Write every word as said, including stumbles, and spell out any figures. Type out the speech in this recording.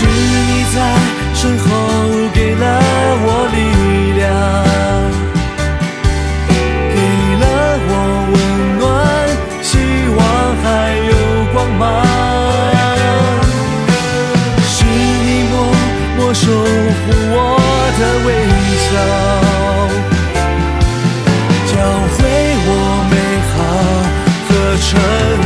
是你在身后给了我力量，给了我温暖，希望还有光芒。是你默默守护我的微笑，教会我美好和纯